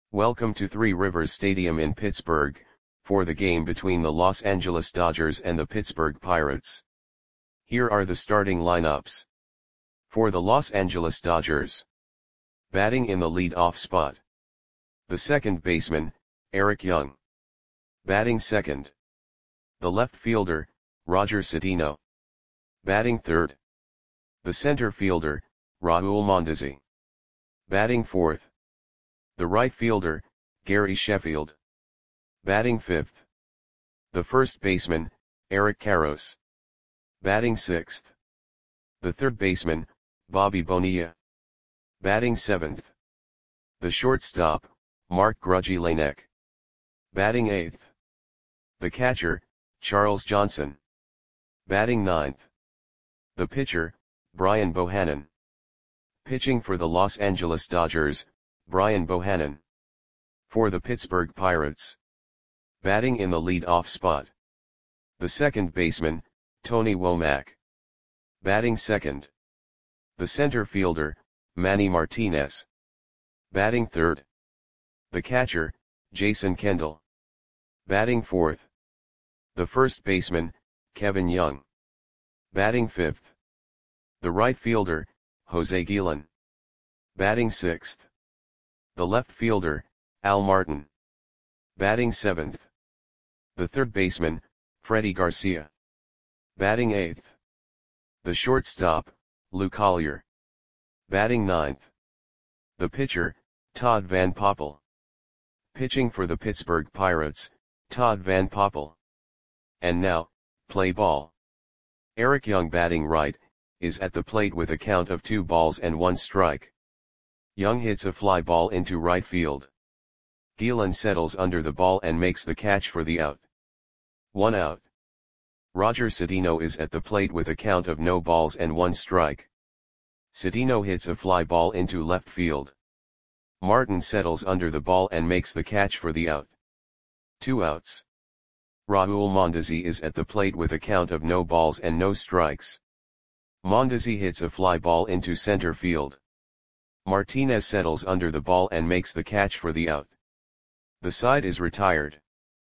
Welcome to Three Rivers Stadium in Pittsburgh, for the game between the Los Angeles Dodgers and the Pittsburgh Pirates. Here are the starting lineups. For the Los Angeles Dodgers. Batting in the lead-off spot. The second baseman, Eric Young. Batting second. The left fielder, Roger Cedeno. Batting third. The center fielder, Raul Mondesi. Batting fourth. The right fielder, Gary Sheffield. Batting fifth. The first baseman, Eric Karros. Batting sixth. The third baseman, Bobby Bonilla. Batting seventh. The shortstop, Mark Grudzielanek. Batting eighth. The catcher, Charles Johnson. Batting ninth. The pitcher, Brian Bohannon. Pitching for the Los Angeles Dodgers, Brian Bohannon. For the Pittsburgh Pirates. Batting in the lead-off spot. The second baseman, Tony Womack. Batting second. The center fielder, Manny Martinez. Batting third. The catcher, Jason Kendall. Batting fourth. The first baseman, Kevin Young. Batting fifth. The right fielder, Jose Guillen. Batting sixth. The left fielder, Al Martin. Batting seventh. The third baseman, Freddie Garcia. Batting eighth. The shortstop, Lou Collier. Batting ninth. The pitcher, Todd Van Poppel. Pitching for the Pittsburgh Pirates, Todd Van Poppel. And now, play ball. Eric Young batting right, is at the plate with a count of 2-1 strike. Young hits a fly ball into right field. Guillen settles under the ball and makes the catch for the out. 1 out. Roger Cedeno is at the plate with a count of 0-1 strike. Cedeno hits a fly ball into left field. Martin settles under the ball and makes the catch for the out. 2 outs. Raul Mondesi is at the plate with a count of 0 strikes. Mondesi hits a fly ball into center field. Martinez settles under the ball and makes the catch for the out. The side is retired.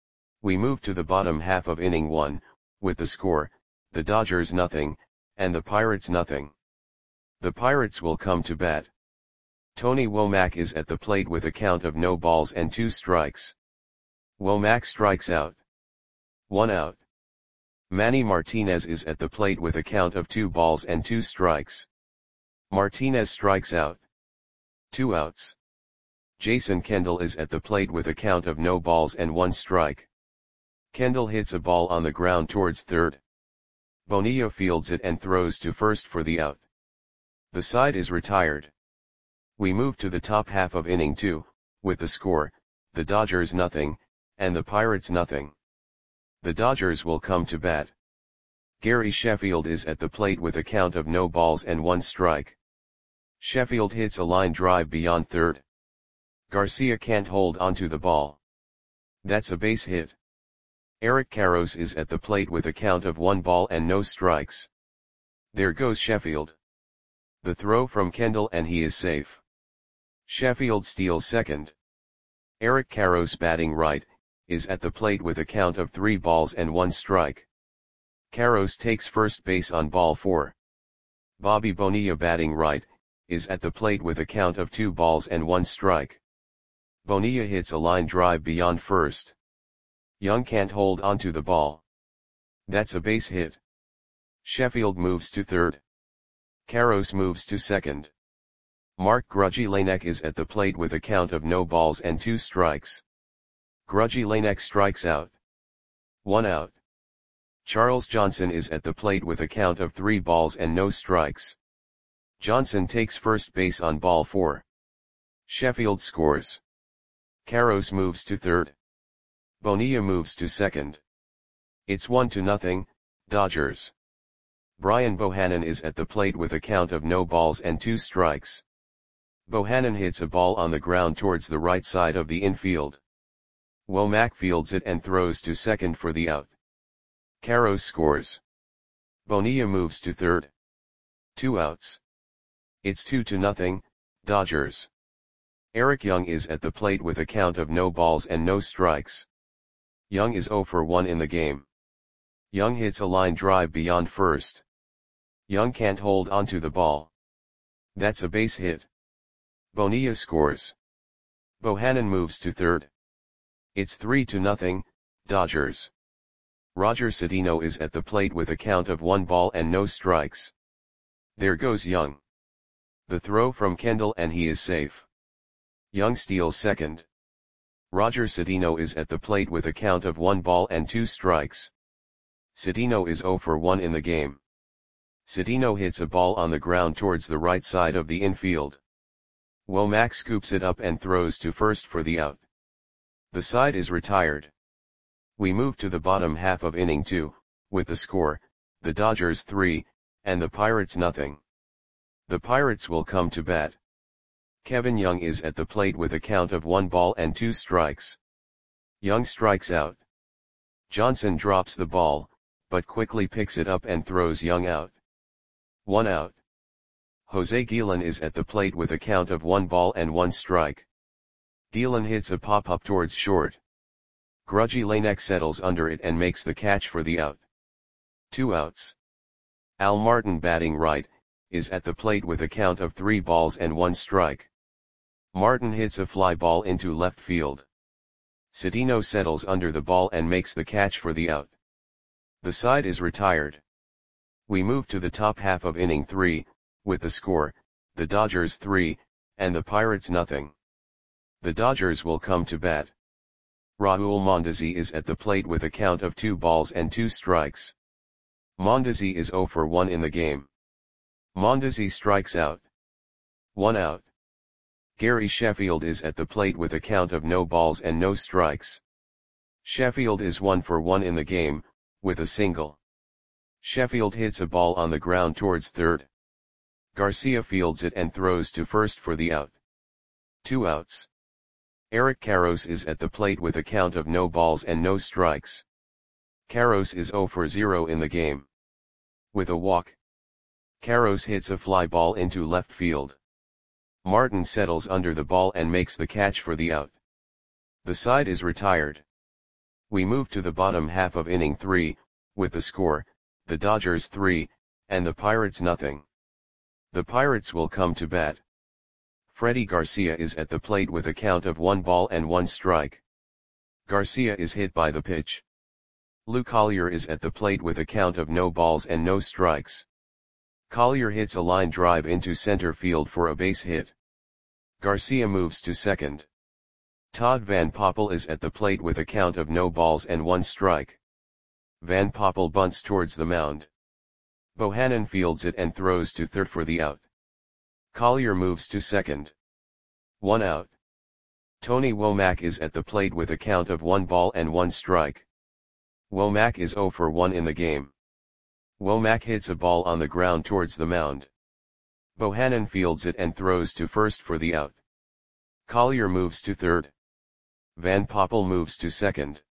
We move to the bottom half of inning 1, with the score, the Dodgers 0, and the Pirates 0. The Pirates will come to bat. Tony Womack is at the plate with a count of 0-2 strikes. Womack strikes out. 1 out. Manny Martinez is at the plate with a count of 2-2 strikes. Martinez strikes out. 2 outs. Jason Kendall is at the plate with a count of 0-1 strike. Kendall hits a ball on the ground towards third. Bonilla fields it and throws to first for the out. The side is retired. We move to the top half of inning 2, with the score, the Dodgers 0, and the Pirates 0. The Dodgers will come to bat. Gary Sheffield is at the plate with a count of 0-1 strike. Sheffield hits a line drive beyond third. Garcia can't hold onto the ball. That's a base hit. Eric Karros is at the plate with a count of 1 ball and no strikes. There goes Sheffield. The throw from Kendall and he is safe. Sheffield steals second. Eric Karros batting right, is at the plate with a count of 3 balls and 1 strike. Karros takes first base on ball 4. Bobby Bonilla batting right, is at the plate with a count of 2 balls and 1 strike. Bonilla hits a line drive beyond first. Young can't hold onto the ball. That's a base hit. Sheffield moves to third. Karros moves to second. Mark Grudzielanek is at the plate with a count of 0-2 strikes. Grudzielanek strikes out. 1 out. Charles Johnson is at the plate with a count of 3 balls and no strikes. Johnson takes first base on ball 4. Sheffield scores. Karros moves to third. Bonilla moves to second. It's 1-0, Dodgers. Brian Bohannon is at the plate with a count of 0-2 strikes. Bohannon hits a ball on the ground towards the right side of the infield. Womack fields it and throws to second for the out. Karros scores. Bonilla moves to third. 2 outs. It's 2-0, Dodgers. Eric Young is at the plate with a count of no balls and no strikes. Young is 0 for 1 in the game. Young hits a line drive beyond first. Young can't hold onto the ball. That's a base hit. Bonilla scores. Bohannon moves to third. It's 3-0, Dodgers. Roger Cedeno is at the plate with a count of 1 ball and no strikes. There goes Young. The throw from Kendall and he is safe. Young steals second. Roger Cedeno is at the plate with a count of 1 ball and 2 strikes. Cedeno is 0 for 1 in the game. Cedeno hits a ball on the ground towards the right side of the infield. Womack scoops it up and throws to first for the out. The side is retired. We move to the bottom half of inning 2, with the score, the Dodgers 3, and the Pirates nothing. The Pirates will come to bat. Kevin Young is at the plate with a count of 1 ball and 2 strikes. Young strikes out. Johnson drops the ball, but quickly picks it up and throws Young out. 1 out. Jose Guillen is at the plate with a count of 1 ball and 1 strike. Guillen hits a pop-up towards short. Grudgy Lanek settles under it and makes the catch for the out. 2 outs. Al Martin batting right, is at the plate with a count of 3 balls and 1 strike. Martin hits a fly ball into left field. Cedeno settles under the ball and makes the catch for the out. The side is retired. We move to the top half of inning 3, with the score, the Dodgers 3, and the Pirates nothing. The Dodgers will come to bat. Raul Mondesi is at the plate with a count of 2 balls and 2 strikes. Mondesi is 0 for 1 in the game. Mondesi strikes out. 1 out. Gary Sheffield is at the plate with a count of no balls and no strikes. Sheffield is 1 for 1 in the game, with a single. Sheffield hits a ball on the ground towards third. Garcia fields it and throws to first for the out. 2 outs. Eric Karros is at the plate with a count of no balls and no strikes. Karros is 0 for 0 in the game. With a walk. Karros hits a fly ball into left field. Martin settles under the ball and makes the catch for the out. The side is retired. We move to the bottom half of inning 3, with the score, the Dodgers 3, and the Pirates nothing. The Pirates will come to bat. Freddie Garcia is at the plate with a count of 1 ball and 1 strike. Garcia is hit by the pitch. Lou Collier is at the plate with a count of no balls and no strikes. Collier hits a line drive into center field for a base hit. Garcia moves to second. Todd Van Poppel is at the plate with a count of no balls and 1 strike. Van Poppel bunts towards the mound. Bohannon fields it and throws to third for the out. Collier moves to second. 1 out. Tony Womack is at the plate with a count of 1 ball and 1 strike. Womack is 0 for 1 in the game. Womack hits a ball on the ground towards the mound. Bohannon fields it and throws to first for the out. Collier moves to third. Van Poppel moves to second.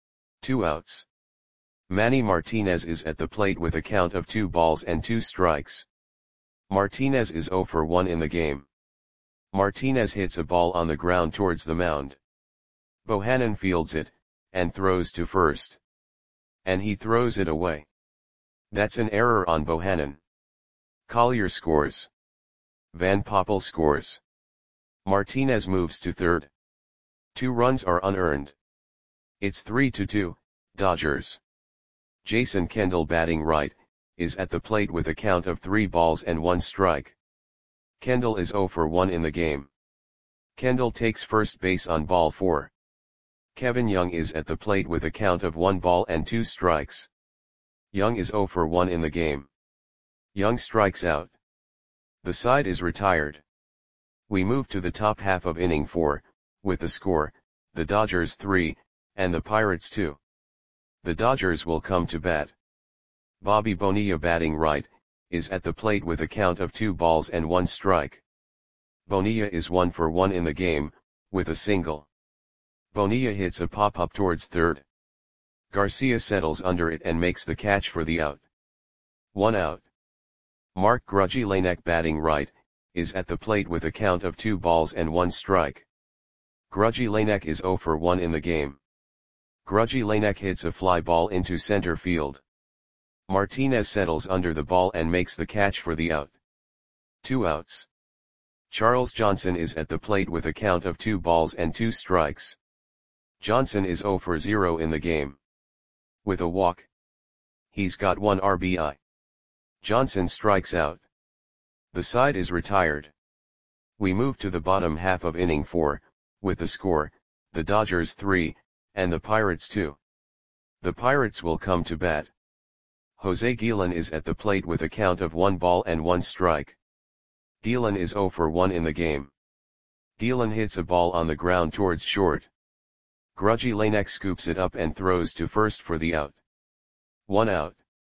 2 outs. Manny Martinez is at the plate with a count of 2 balls and 2 strikes. Martinez is 0 for 1 in the game. Martinez hits a ball on the ground towards the mound. Bohannon fields it, and throws to first. And he throws it away. That's an error on Bohannon. Collier scores. Van Poppel scores. Martinez moves to third. 2 runs are unearned. It's 3-2, Dodgers. Jason Kendall batting right, is at the plate with a count of 3 balls and 1 strike. Kendall is 0 for 1 in the game. Kendall takes first base on ball 4. Kevin Young is at the plate with a count of 1 ball and 2 strikes. Young is 0 for 1 in the game. Young strikes out. The side is retired. We move to the top half of inning 4, with the score, the Dodgers 3, and the Pirates 2. The Dodgers will come to bat. Bobby Bonilla batting right, is at the plate with a count of 2 balls and 1 strike. Bonilla is 1 for 1 in the game, with a single. Bonilla hits a pop-up towards third. Garcia settles under it and makes the catch for the out. 1 out. Mark Grudgy Lanek batting right, is at the plate with a count of 2 balls and 1 strike. Grudgy Lanek is 0 for 1 in the game. Grudgy Lanek hits a fly ball into center field. Martinez settles under the ball and makes the catch for the out. 2 outs. Charles Johnson is at the plate with a count of 2 balls and 2 strikes. Johnson is 0 for 0 in the game. With a walk. He's got 1 RBI. Johnson strikes out. The side is retired. We move to the bottom half of inning 4, with the score, the Dodgers 3, and the Pirates 2. The Pirates will come to bat. Jose Guillen is at the plate with a count of 1 ball and 1 strike. Guillen is 0 for 1 in the game. Guillen hits a ball on the ground towards short. Grudgy Lanek scoops it up and throws to first for the out. 1 out.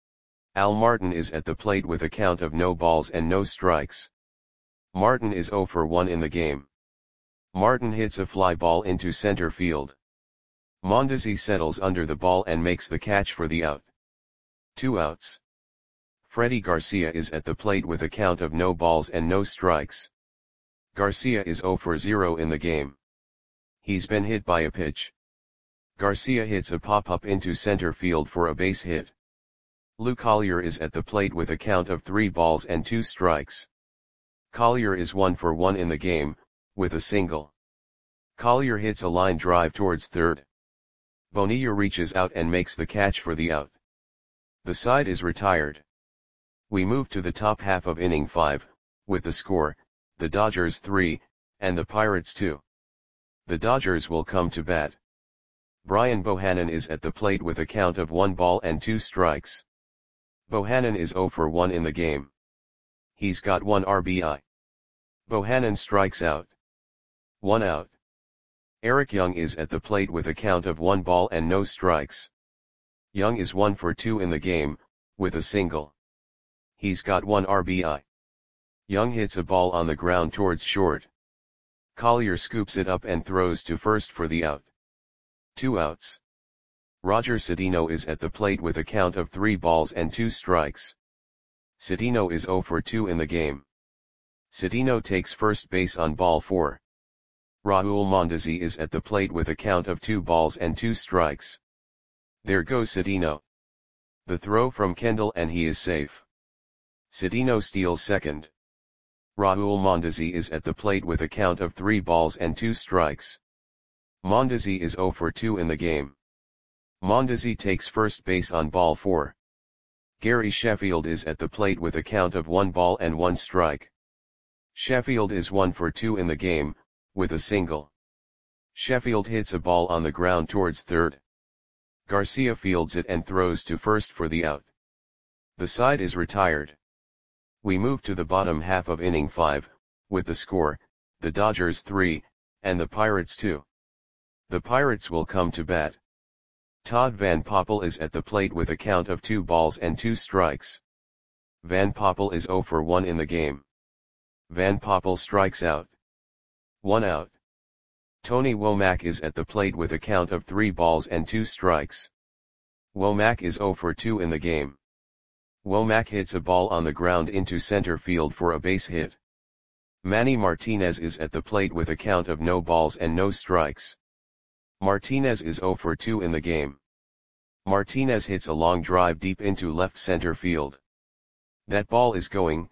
Al Martin is at the plate with a count of no balls and no strikes. Martin is 0 for 1 in the game. Martin hits a fly ball into center field. Mondesi settles under the ball and makes the catch for the out. 2 outs. Freddie Garcia is at the plate with a count of no balls and no strikes. Garcia is 0 for 0 in the game. He's been hit by a pitch. Garcia hits a pop-up into center field for a base hit. Lou Collier is at the plate with a count of 3 balls and 2 strikes. Collier is 1 for 1 in the game, with a single. Collier hits a line drive towards third. Bonilla reaches out and makes the catch for the out. The side is retired. We move to the top half of inning 5, with the score, the Dodgers 3, and the Pirates 2. The Dodgers will come to bat. Brian Bohannon is at the plate with a count of 1 ball and 2 strikes. Bohannon is 0 for 1 in the game. He's got 1 RBI. Bohannon strikes out. 1 out. Eric Young is at the plate with a count of 1 ball and no strikes. Young is 1 for 2 in the game, with a single. He's got 1 RBI. Young hits a ball on the ground towards short. Collier scoops it up and throws to first for the out. 2 outs. Roger Cedeno is at the plate with a count of 3 balls and 2 strikes. Cedeno is 0 for 2 in the game. Cedeno takes first base on ball 4. Raul Mondesi is at the plate with a count of 2 balls and 2 strikes. There goes Cedeno. The throw from Kendall and he is safe. Cedeno steals second. Raul Mondesi is at the plate with a count of 3 balls and 2 strikes. Mondesi is 0 for 2 in the game. Mondesi takes first base on ball 4. Gary Sheffield is at the plate with a count of 1 ball and 1 strike. Sheffield is 1 for 2 in the game, with a single. Sheffield hits a ball on the ground towards third. Garcia fields it and throws to first for the out. The side is retired. We move to the bottom half of inning 5, with the score, the Dodgers 3, and the Pirates 2. The Pirates will come to bat. Todd Van Poppel is at the plate with a count of 2 balls and 2 strikes. Van Poppel is 0 for 1 in the game. Van Poppel strikes out. 1 out. Tony Womack is at the plate with a count of 3 balls and 2 strikes. Womack is 0 for 2 in the game. Womack hits a ball on the ground into center field for a base hit. Manny Martinez is at the plate with a count of no balls and no strikes. Martinez is 0 for 2 in the game. Martinez hits a long drive deep into left center field. That ball is gone.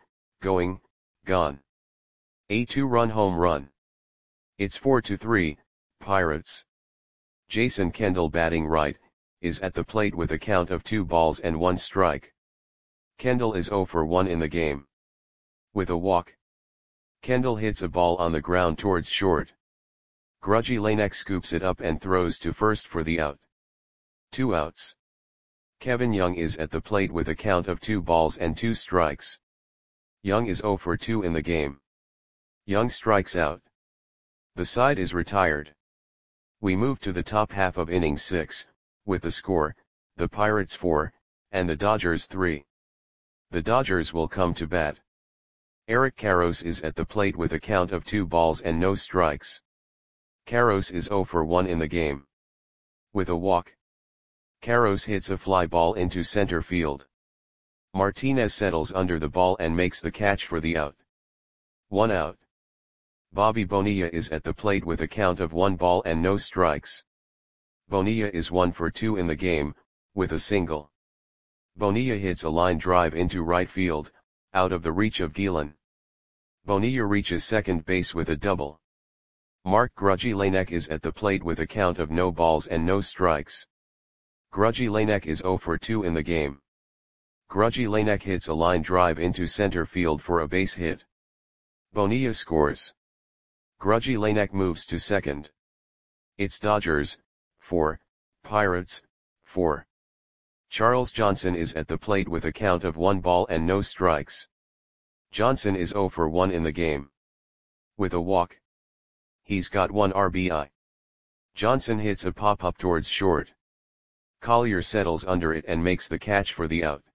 A 2-run home run. It's 4-3, Pirates. Jason Kendall, batting right, is at the plate with a count of 2 balls and 1 strike. Kendall is 0 for 1 in the game. With a walk. Kendall hits a ball on the ground towards short. Grudgy Lanek scoops it up and throws to first for the out. 2 outs. Kevin Young is at the plate with a count of 2 balls and 2 strikes. Young is 0 for 2 in the game. Young strikes out. The side is retired. We move to the top half of inning 6, with the score, the Pirates 4, and the Dodgers 3. The Dodgers will come to bat. Eric Karros is at the plate with a count of 2 balls and no strikes. Karros is 0 for 1 in the game. With a walk. Karros hits a fly ball into center field. Martinez settles under the ball and makes the catch for the out. 1 out. Bobby Bonilla is at the plate with a count of 1 ball and no strikes. Bonilla is 1 for 2 in the game, with a single. Bonilla hits a line drive into right field, out of the reach of Gillen. Bonilla reaches second base with a double. Mark Grudzielanek is at the plate with a count of no balls and no strikes. Grudzielanek is 0 for 2 in the game. Grudzielanek hits a line drive into center field for a base hit. Bonilla scores. Grudzielanek moves to second. It's Dodgers, 4, Pirates, 4. Charles Johnson is at the plate with a count of 1 ball and no strikes. Johnson is 0 for 1 in the game. With a walk. He's got 1 RBI. Johnson hits a pop-up towards short. Collier settles under it and makes the catch for the out.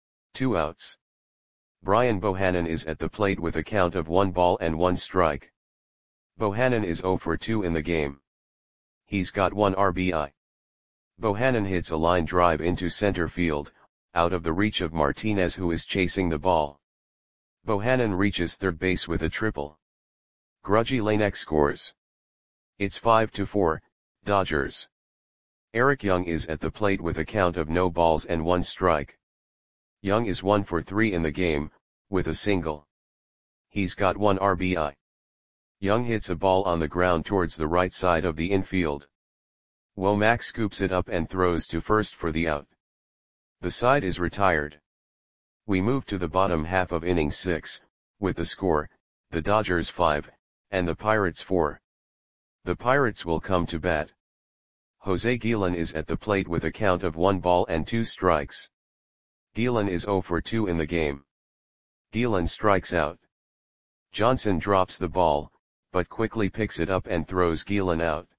2 outs. Brian Bohannon is at the plate with a count of 1 ball and 1 strike. Bohannon is 0 for 2 in the game. He's got 1 RBI. Bohannon hits a line drive into center field, out of the reach of Martinez who is chasing the ball. Bohannon reaches third base with a triple. Grudzielanek scores. It's 5-4, Dodgers. Eric Young is at the plate with a count of no balls and 1 strike. Young is 1 for 3 in the game, with a single. He's got 1 RBI. Young hits a ball on the ground towards the right side of the infield. Womack scoops it up and throws to first for the out. The side is retired. We move to the bottom half of inning 6, with the score, the Dodgers 5, and the Pirates 4. The Pirates will come to bat. Jose Gillen is at the plate with a count of 1 ball and 2 strikes. Gillen is 0 for 2 in the game. Gillen strikes out. Johnson drops the ball, but quickly picks it up and throws Gillen out.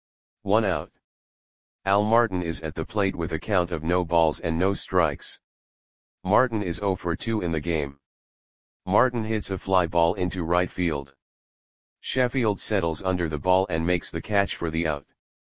1 out. Al Martin is at the plate with a count of no balls and no strikes. Martin is 0 for 2 in the game. Martin hits a fly ball into right field. Sheffield settles under the ball and makes the catch for the out.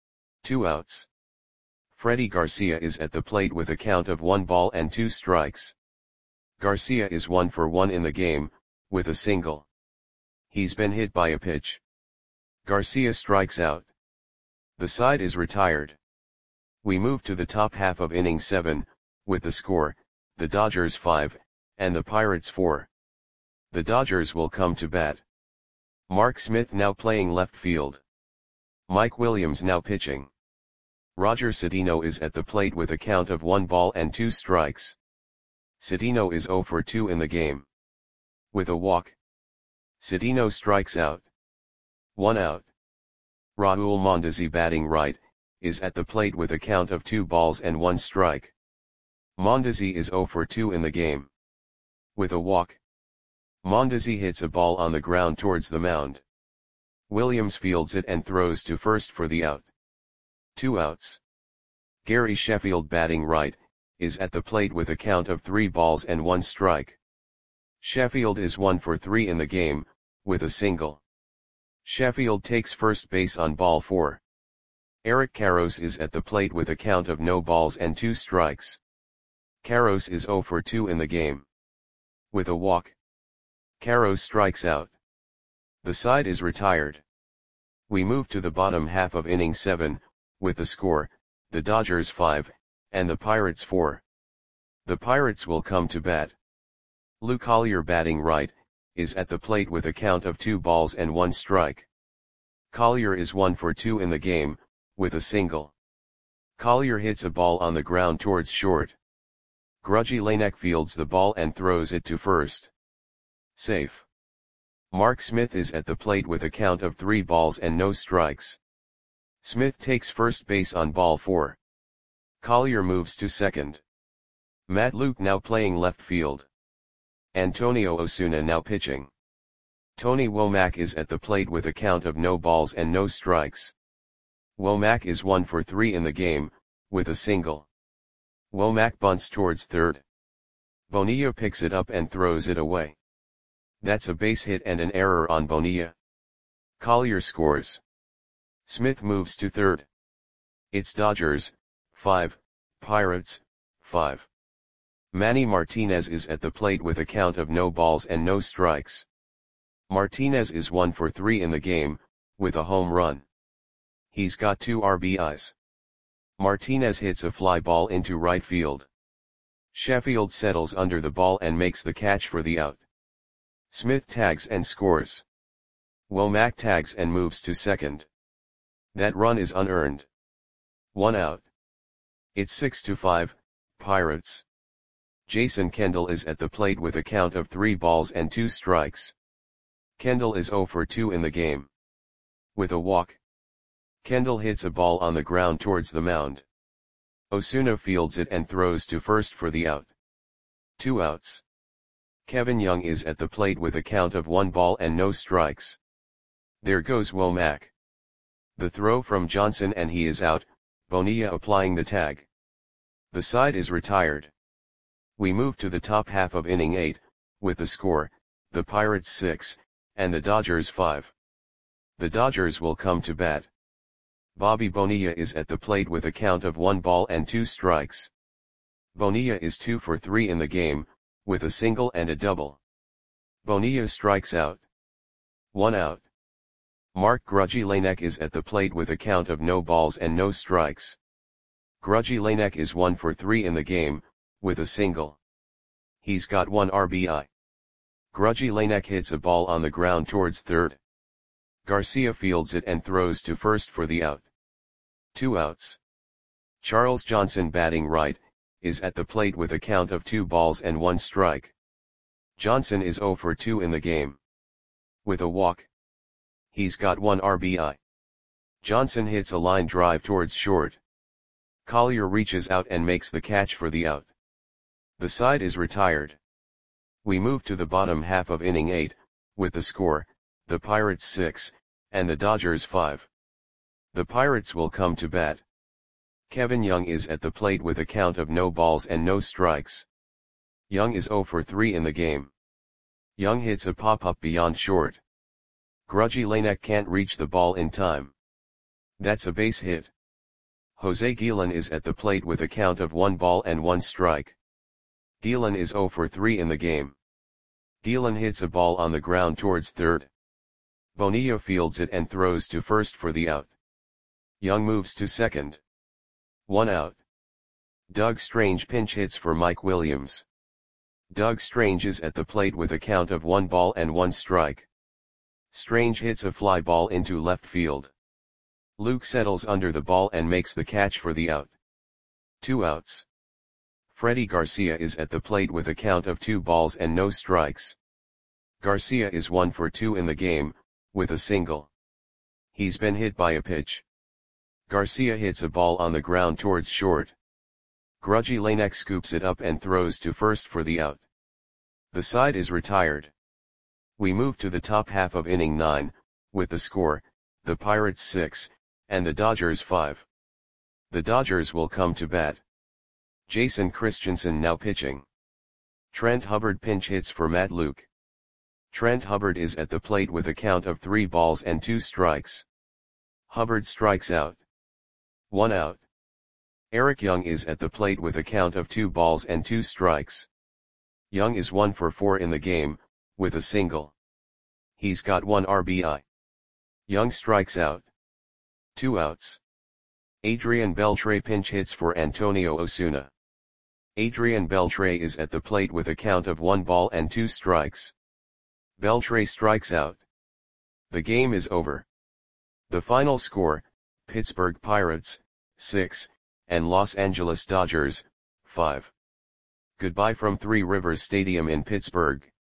2 outs. Freddie Garcia is at the plate with a count of 1 ball and 2 strikes. Garcia is 1 for 1 in the game, with a single. He's been hit by a pitch. Garcia strikes out. The side is retired. We move to the top half of inning 7, with the score, the Dodgers 5, and the Pirates 4. The Dodgers will come to bat. Mark Smith now playing left field. Mike Williams now pitching. Roger Cedeno is at the plate with a count of 1 ball and 2 strikes. Cedeno is 0 for 2 in the game. With a walk. Cedeno strikes out. 1 out. Raul Mondesi batting right, is at the plate with a count of 2 balls and 1 strike. Mondesi is 0 for 2 in the game. With a walk. Mondesi hits a ball on the ground towards the mound. Williams fields it and throws to first for the out. 2 outs. Gary Sheffield batting right, is at the plate with a count of 3 balls and 1 strike. Sheffield is 1 for 3 in the game, with a single. Sheffield takes first base on ball 4. Eric Karros is at the plate with a count of no balls and 2 strikes. Karros is 0 for 2 in the game. With a walk. Karros strikes out. The side is retired. We move to the bottom half of inning 7, with the score, the Dodgers 5, and the Pirates 4. The Pirates will come to bat. Lou Collier batting right, is at the plate with a count of 2 balls and 1 strike. Collier is 1 for 2 in the game, with a single. Collier hits a ball on the ground towards short. Grudzielanek fields the ball and throws it to first. Safe. Mark Smith is at the plate with a count of 3 balls and no strikes. Smith takes first base on ball 4. Collier moves to second. Matt Luke now playing left field. Antonio Osuna now pitching. Tony Womack is at the plate with a count of no balls and no strikes. Womack is 1 for 3 in the game, with a single. Womack bunts towards third. Bonilla picks it up and throws it away. That's a base hit and an error on Bonilla. Collier scores. Smith moves to third. It's Dodgers, 5, Pirates, 5. Manny Martinez is at the plate with a count of no balls and no strikes. Martinez is 1 for 3 in the game, with a home run. He's got 2 RBIs. Martinez hits a fly ball into right field. Sheffield settles under the ball and makes the catch for the out. Smith tags and scores. Womack tags and moves to second. That run is unearned. 1 out. It's 6-5, Pirates. Jason Kendall is at the plate with a count of 3 balls and 2 strikes. Kendall is 0 for 2 in the game. With a walk. Kendall hits a ball on the ground towards the mound. Osuna fields it and throws to first for the out. 2 outs. Kevin Young is at the plate with a count of 1 ball and no strikes. There goes Womack. The throw from Johnson and he is out, Bonilla applying the tag. The side is retired. We move to the top half of inning 8, with the score, the Pirates 6, and the Dodgers 5. The Dodgers will come to bat. Bobby Bonilla is at the plate with a count of 1 ball and 2 strikes. Bonilla is 2 for 3 in the game, with a single and a double. Bonilla strikes out. 1 out. Mark Grudzielanek is at the plate with a count of no balls and no strikes. Grudzielanek is 1 for 3 in the game, with a single. He's got 1 RBI. Grudzielanek hits a ball on the ground towards third. Garcia fields it and throws to first for the out. 2 outs. Charles Johnson, batting right, is at the plate with a count of 2 balls and 1 strike. Johnson is 0 for 2 in the game. With a walk. He's got 1 RBI. Johnson hits a line drive towards short. Collier reaches out and makes the catch for the out. The side is retired. We move to the bottom half of inning 8, with the score, the Pirates 6, and the Dodgers 5. The Pirates will come to bat. Kevin Young is at the plate with a count of no balls and no strikes. Young is 0 for 3 in the game. Young hits a pop-up beyond short. Grudzielanek can't reach the ball in time. That's a base hit. Jose Guillen is at the plate with a count of 1 ball and 1 strike. Guillen is 0 for 3 in the game. Guillen hits a ball on the ground towards third. Bonilla fields it and throws to first for the out. Young moves to second. 1 out. Doug Strange pinch hits for Mike Williams. Doug Strange is at the plate with a count of 1 ball and 1 strike. Strange hits a fly ball into left field. Luke settles under the ball and makes the catch for the out. 2 outs. Freddie Garcia is at the plate with a count of 2 balls and no strikes. Garcia is 1 for 2 in the game, with a single. He's been hit by a pitch. Garcia hits a ball on the ground towards short. Grudzielanek scoops it up and throws to first for the out. The side is retired. We move to the top half of inning 9, with the score, the Pirates 6, and the Dodgers 5. The Dodgers will come to bat. Jason Christensen now pitching. Trent Hubbard pinch hits for Matt Luke. Trent Hubbard is at the plate with a count of 3 balls and 2 strikes. Hubbard strikes out. 1 out. Eric Young is at the plate with a count of 2 balls and 2 strikes. Young is 1 for 4 in the game, with a single. He's got 1 RBI. Young strikes out. 2 outs. Adrian Beltre pinch hits for Antonio Osuna. Adrian Beltre is at the plate with a count of 1 ball and 2 strikes. Beltre strikes out. The game is over. The final score, Pittsburgh Pirates, 6, and Los Angeles Dodgers, 5. Goodbye from Three Rivers Stadium in Pittsburgh.